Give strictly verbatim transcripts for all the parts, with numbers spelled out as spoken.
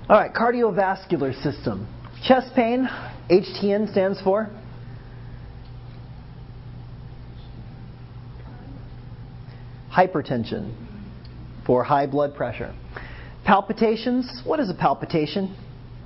All right, cardiovascular system. Chest pain, H T N stands for? Hypertension, for high blood pressure. Palpitations, what is a palpitation?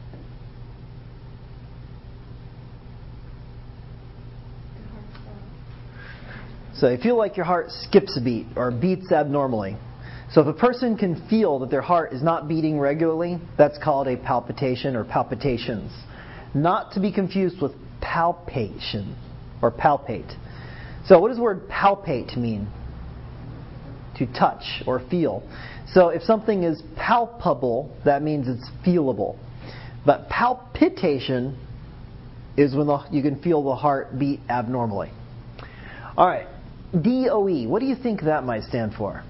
So you feel like your heart skips a beat or beats abnormally. So if a person can feel that their heart is not beating regularly, that's called a palpitation or palpitations. Not to be confused with palpation or palpate. So what does the word palpate mean? To touch or feel. So if something is palpable, that means it's feelable. But palpitation is when the, you can feel the heart beat abnormally. All right. D O E, what do you think that might stand for?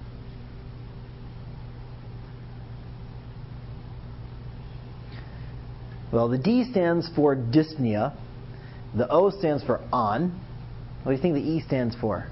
Well, the D stands for dyspnea. The O stands for on. What do you think the E stands for?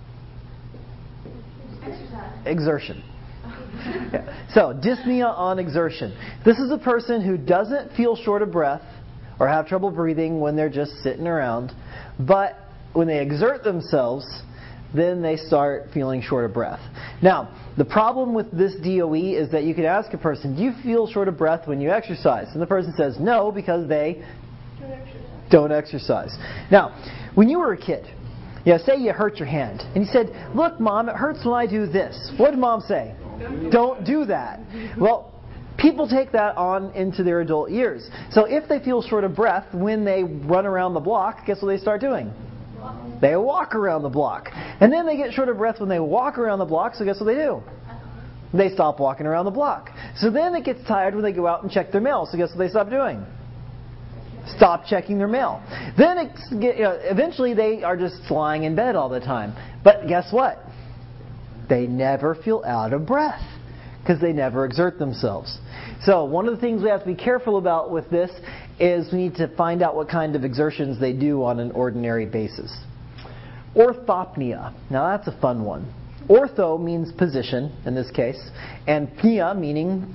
Exercise. Exertion. Yeah. So, dyspnea on exertion. This is a person who doesn't feel short of breath or have trouble breathing when they're just sitting around, but when they exert themselves, then they start feeling short of breath. Now, the problem with this D O E is that you could ask a person, do you feel short of breath when you exercise? And the person says no because they Don't exercise. don't exercise. Now, when you were a kid, yeah, say you hurt your hand, and you said, look, Mom, it hurts when I do this. What did Mom say? Don't do that. Well, people take that on into their adult years. So if they feel short of breath when they run around the block, guess what they start doing? They walk around the block. And then they get short of breath when they walk around the block, so guess what they do? They stop walking around the block. So then it gets tired when they go out and check their mail, so guess what they stop doing? Stop checking their mail. Then it's, you know, eventually they are just lying in bed all the time. But guess what? They never feel out of breath because they never exert themselves. So one of the things we have to be careful about with this is we need to find out what kind of exertions they do on an ordinary basis. Orthopnea. Now that's a fun one. Ortho means position in this case, and pnea meaning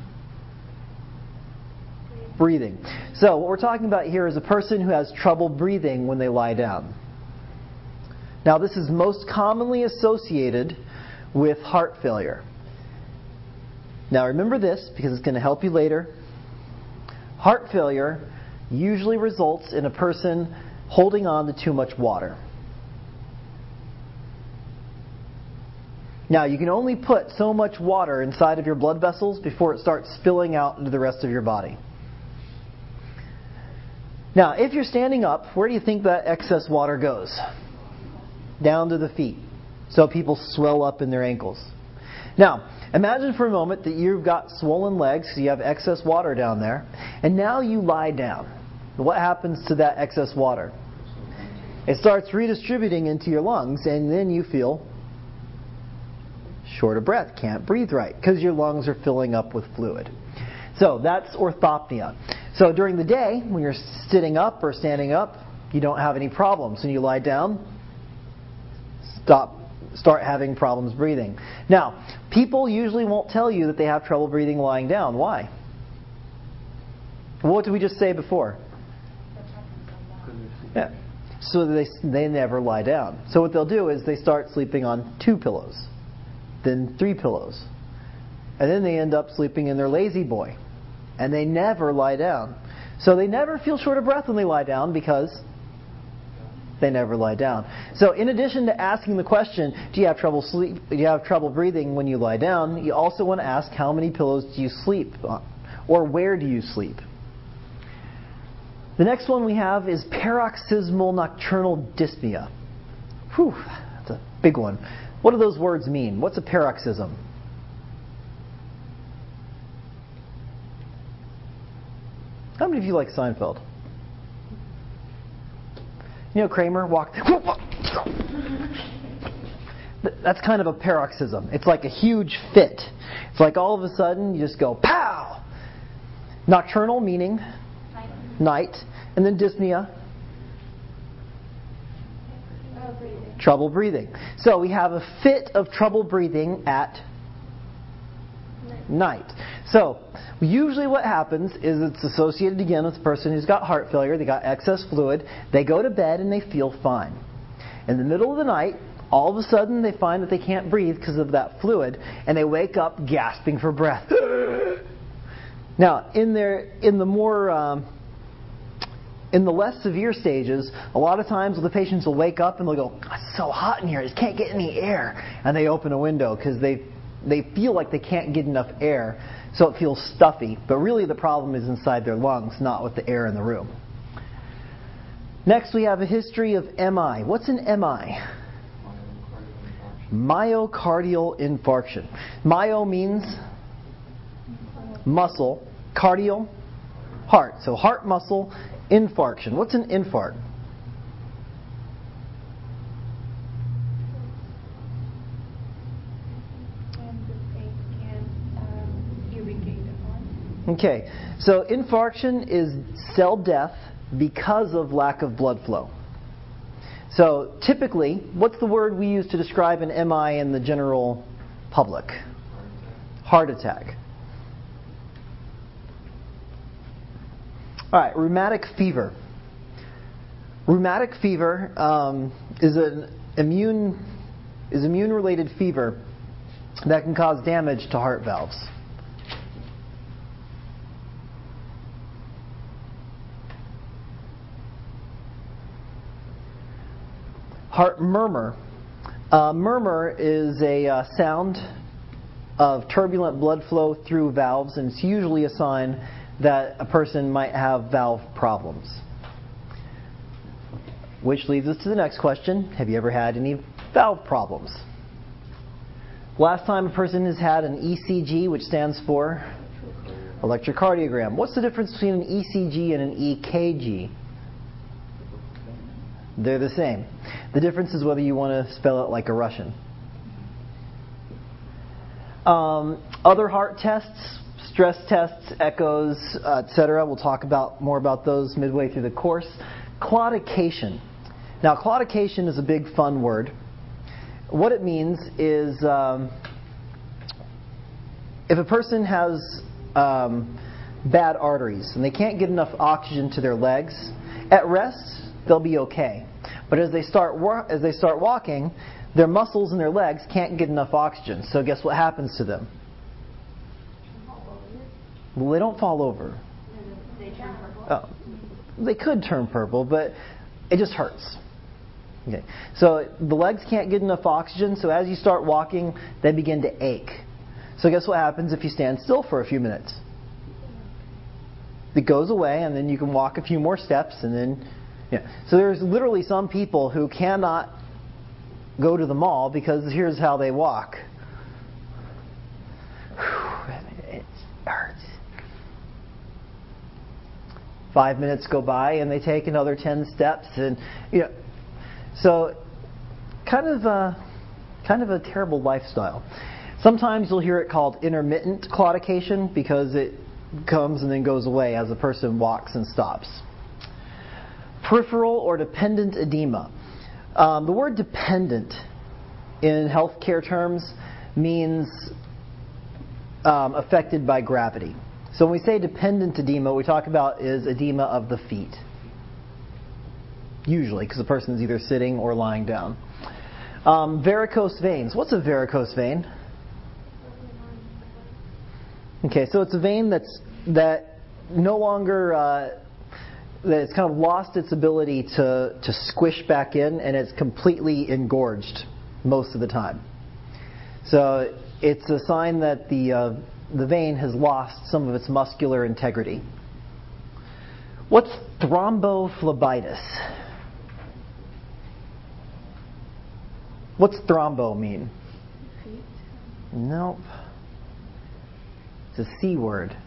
breathing. So what we're talking about here is a person who has trouble breathing when they lie down. Now this is most commonly associated with heart failure. Now remember this because it's going to help you later. Heart failure usually results in a person holding on to too much water. Now you can only put so much water inside of your blood vessels before it starts spilling out into the rest of your body. Now if you're standing up, where do you think that excess water goes? Down to the feet. So people swell up in their ankles. Now, imagine for a moment that you've got swollen legs, so you have excess water down there, and now you lie down. What happens to that excess water? It starts redistributing into your lungs, and then you feel short of breath, can't breathe right, because your lungs are filling up with fluid. So that's orthopnea. So during the day, when you're sitting up or standing up, you don't have any problems. When you lie down, stop. Start having problems breathing. Now, people usually won't tell you that they have trouble breathing lying down. Why? What did we just say before? Yeah. So they they never lie down. So what they'll do is they start sleeping on two pillows, then three pillows, and then they end up sleeping in their lazy boy, and they never lie down. So they never feel short of breath when they lie down because they never lie down. So in addition to asking the question, do you have trouble sleep? Do you have trouble breathing when you lie down? You also want to ask, how many pillows do you sleep on? Or where do you sleep? The next one we have is paroxysmal nocturnal dyspnea. Whew, that's a big one. What do those words mean? What's a paroxysm? How many of you like Seinfeld? You know, Kramer walked. That's kind of a paroxysm. It's like a huge fit. It's like all of a sudden you just go pow. Nocturnal meaning night, night. And then dyspnea, Oh, breathing. trouble breathing. So we have a fit of trouble breathing at Night. night. So usually what happens is it's associated again with the person who's got heart failure, they got excess fluid, they go to bed and they feel fine. In the middle of the night, all of a sudden they find that they can't breathe because of that fluid, and they wake up gasping for breath. Now, in their in the more um, in the less severe stages, a lot of times the patients will wake up and they'll go, "It's so hot in here, I just can't get any air," and they open a window because they they feel like they can't get enough air, so it feels stuffy. But really, the problem is inside their lungs, not with the air in the room. Next, we have a history of M I. What's an M I? Myocardial infarction. Myo means muscle, cardial, heart. So heart muscle infarction. What's an infarct? Okay, so infarction is cell death because of lack of blood flow. So typically, what's the word we use to describe an M I in the general public? Heart attack. All right, rheumatic fever. Rheumatic fever um, is an immune is immune-related fever that can cause damage to heart valves. Heart murmur. Uh, murmur is a uh, sound of turbulent blood flow through valves, and it's usually a sign that a person might have valve problems. Which leads us to the next question. Have you ever had any valve problems? Last time a person has had an E C G, which stands for electrocardiogram. What's the difference between an E C G and an E K G? They're the same. The difference is whether you want to spell it like a Russian. Um, other heart tests, stress tests, echoes, uh, et cetera. We'll talk about more about those midway through the course. Claudication. Now, claudication is a big fun word. What it means is um, if a person has um, bad arteries and they can't get enough oxygen to their legs, at rest they'll be okay. But as they start wa- as they start walking, their muscles in their legs can't get enough oxygen. So guess what happens to them? Well, they don't fall over. They turn purple. Oh, they could turn purple, but it just hurts. Okay. So the legs can't get enough oxygen, so as you start walking, they begin to ache. So guess what happens if you stand still for a few minutes? It goes away, and then you can walk a few more steps, and then yeah. So there's literally some people who cannot go to the mall because here's how they walk. It hurts. Five minutes go by and they take another ten steps, and you know, so kind of a, kind of a terrible lifestyle. Sometimes you'll hear it called intermittent claudication because it comes and then goes away as a person walks and stops. Peripheral or dependent edema. Um, the word dependent in healthcare terms means um, affected by gravity. So when we say dependent edema, what we talk about is edema of the feet. Usually, because the person is either sitting or lying down. Um, varicose veins. What's a varicose vein? Okay, so it's a vein that's that no longer uh, that it's kind of lost its ability to, to squish back in, and it's completely engorged most of the time. So it's a sign that the uh, the vein has lost some of its muscular integrity. What's thrombophlebitis? What's thrombo mean? Nope. It's a C word.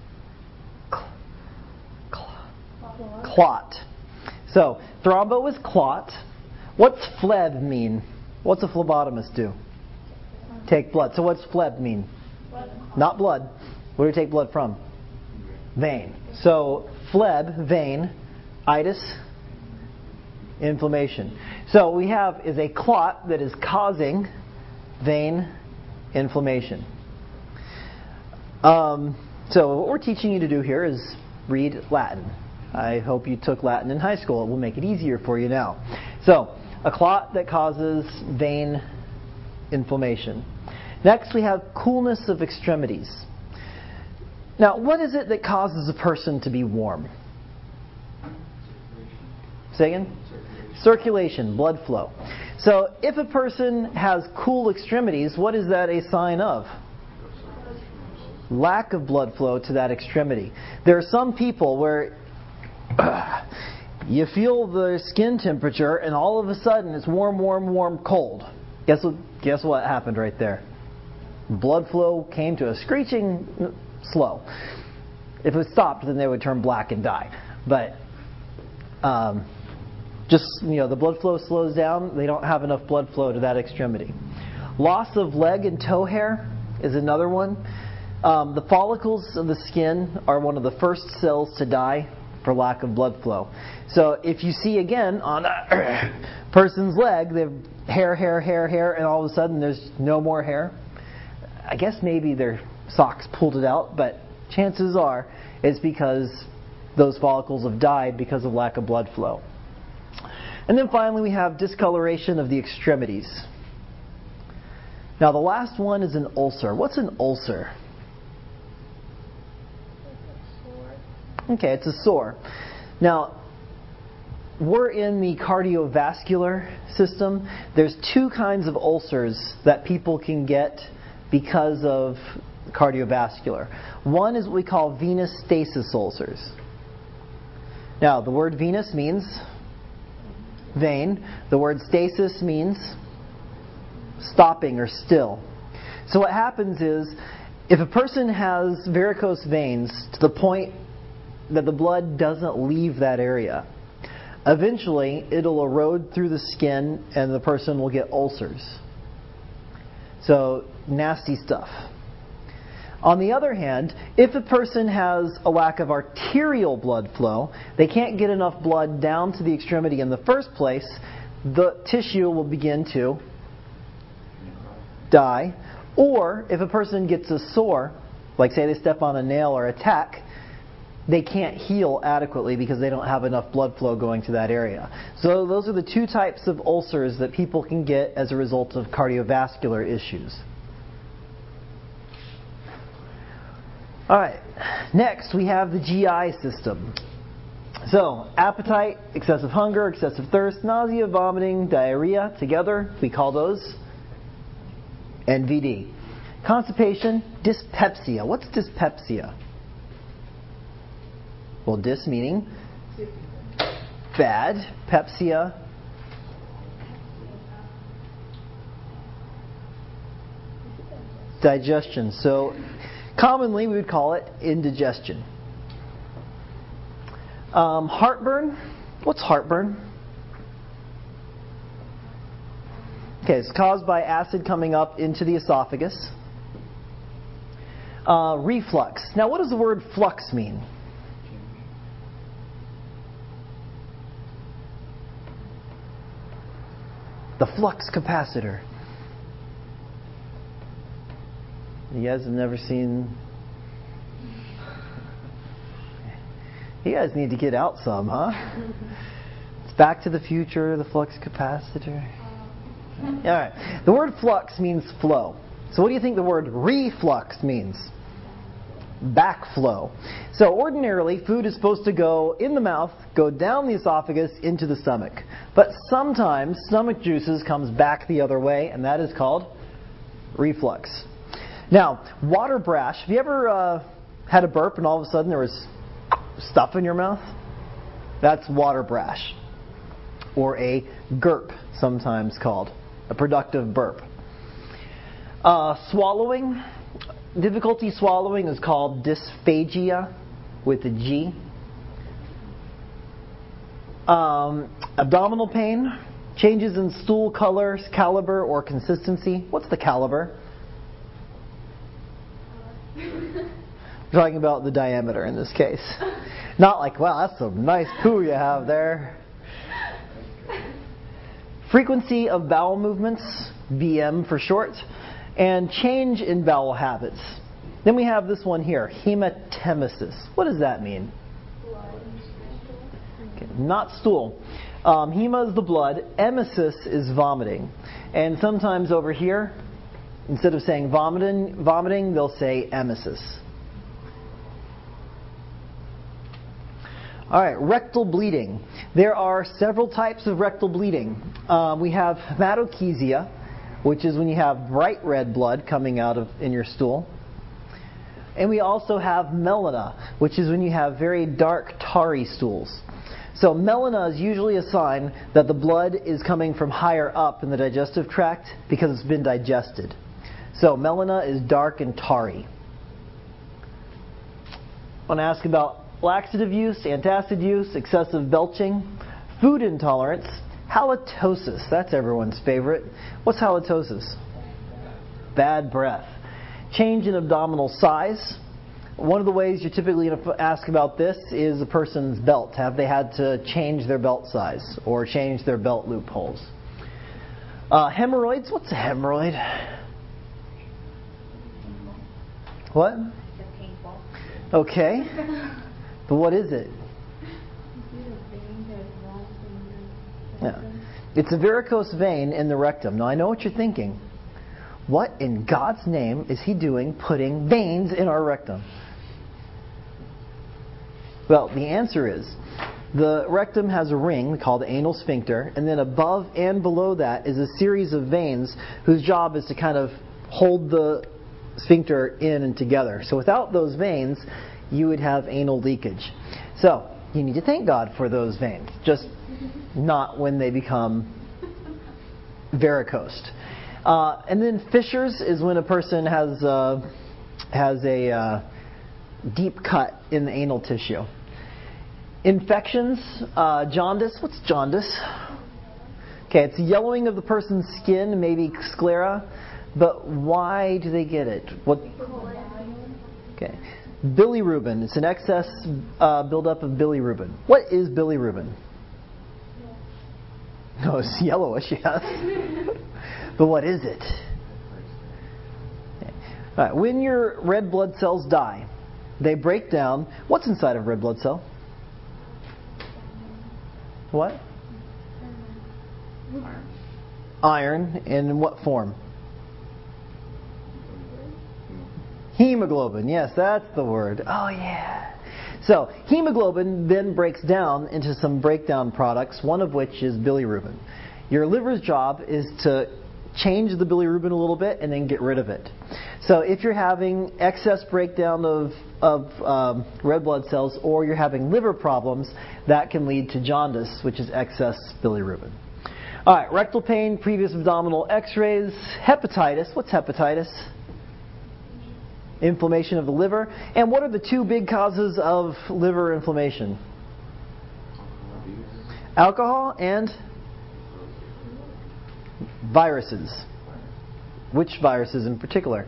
Clot. So, thrombo is clot. What's phleb mean? What's a phlebotomist do? Take blood. So what's phleb mean? Blood. Not blood. Where do we take blood from? Vein. So, phleb, vein, itis, inflammation. So we have is a clot that is causing vein inflammation. Um, so what we're teaching you to do here is read Latin. I hope you took Latin in high school. It will make it easier for you now. So, a clot that causes vein inflammation. Next, we have coolness of extremities. Now, what is it that causes a person to be warm? Say again? Circulation. Circulation, blood flow. So, if a person has cool extremities, what is that a sign of? Lack of blood flow to that extremity. There are some people where you feel the skin temperature and all of a sudden it's warm, warm, warm, cold. Guess what, guess what happened right there? Blood flow came to a screeching slow. If it stopped, then they would turn black and die. But um, just, you know, the blood flow slows down. They don't have enough blood flow to that extremity. Loss of leg and toe hair is another one. Um, the follicles of the skin are one of the first cells to die for lack of blood flow. So if you see again on a person's leg, they have hair, hair, hair, hair, and all of a sudden there's no more hair. I guess maybe their socks pulled it out, but chances are it's because those follicles have died because of lack of blood flow. And then finally we have discoloration of the extremities. Now the last one is an ulcer. What's an ulcer? Okay, it's a sore. Now, we're in the cardiovascular system. There's two kinds of ulcers that people can get because of cardiovascular. One is what we call venous stasis ulcers. Now, the word venous means vein. The word stasis means stopping or still. So what happens is, if a person has varicose veins to the point that the blood doesn't leave that area, eventually it'll erode through the skin and the person will get ulcers. So, nasty stuff. On the other hand, if a person has a lack of arterial blood flow, they can't get enough blood down to the extremity in the first place, the tissue will begin to die. Or if a person gets a sore, like say they step on a nail or a tack, they can't heal adequately because they don't have enough blood flow going to that area. So those are the two types of ulcers that people can get as a result of cardiovascular issues. Alright, next we have the G I system. So, appetite, excessive hunger, excessive thirst, nausea, vomiting, diarrhea, together we call those N V D. Constipation, dyspepsia. What's dyspepsia? Well, dys meaning bad, pepsia digestion. So commonly we would call it indigestion. Um, heartburn. What's heartburn? Okay, it's caused by acid coming up into the esophagus. Uh, reflux. Now, what does the word flux mean? The flux capacitor. You guys have never seen... You guys need to get out some, huh? It's Back to the Future, the flux capacitor. Alright. The word flux means flow. So what do you think the word reflux means? Backflow. So ordinarily, food is supposed to go in the mouth, go down the esophagus, into the stomach. But sometimes stomach juices comes back the other way, and that is called reflux. Now, water brash. Have you ever uh, had a burp and all of a sudden there was stuff in your mouth? That's water brash. Or a GURP, sometimes called. A productive burp. Uh, swallowing. Difficulty swallowing is called dysphagia with a G. Um, abdominal pain. Changes in stool color, caliber, or consistency. What's the caliber? We're talking about the diameter in this case. Not like, wow, that's some nice poo you have there. Frequency of bowel movements, B M for short, and change in bowel habits. Then we have this one here, hematemesis. What does that mean? Okay, not stool. Um, hema is the blood. Emesis is vomiting. And sometimes over here, instead of saying vomiting, vomiting, they'll say emesis. All right, rectal bleeding. There are several types of rectal bleeding. Um, we have hematochezia, which is when you have bright red blood coming out of in your stool. And we also have melena, which is when you have very dark, tarry stools. So melena is usually a sign that the blood is coming from higher up in the digestive tract because it's been digested. So melena is dark and tarry. I want to ask about laxative use, antacid use, excessive belching, food intolerance, halitosis. That's everyone's favorite. What's halitosis? Bad breath. Change in abdominal size. One of the ways you're typically going to ask about this is a person's belt. Have they had to change their belt size or change their belt loopholes? Uh, hemorrhoids. What's a hemorrhoid? What? Okay. But what is it? Yeah. It's a varicose vein in the rectum. Now I know what you're thinking. What in God's name is he doing putting veins in our rectum? Well, the answer is the rectum has a ring called the anal sphincter, and then above and below that is a series of veins whose job is to kind of hold the sphincter in and together. So without those veins, you would have anal leakage. So you need to thank God for those veins, just not when they become varicose. Uh, and then fissures is when a person has uh, has a uh, deep cut in the anal tissue. Infections, uh, jaundice. What's jaundice? Okay, it's yellowing of the person's skin, maybe sclera. But why do they get it? What? Okay. Bilirubin. It's an excess uh, buildup of bilirubin. What is bilirubin? No, it's yellowish, yes. But what is it? Okay. All right. When your red blood cells die, they break down. What's inside of a red blood cell? What? Iron. Iron. And in what form? Hemoglobin, yes, that's the word. Oh, yeah. So, hemoglobin then breaks down into some breakdown products, one of which is bilirubin. Your liver's job is to change the bilirubin a little bit and then get rid of it. So, if you're having excess breakdown of, of um, red blood cells or you're having liver problems, that can lead to jaundice, which is excess bilirubin. All right, rectal pain, previous abdominal x-rays, hepatitis. What's hepatitis? Inflammation of the liver. And what are the two big causes of liver inflammation? Alcohol and viruses. Which viruses in particular?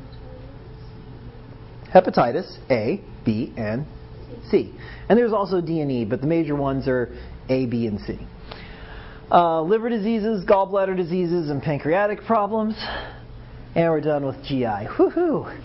Hepatitis A, B, and C. And there's also D and E, but the major ones are A, B, and C. Uh, liver diseases, gallbladder diseases, and pancreatic problems. And we're done with G I. Woohoo!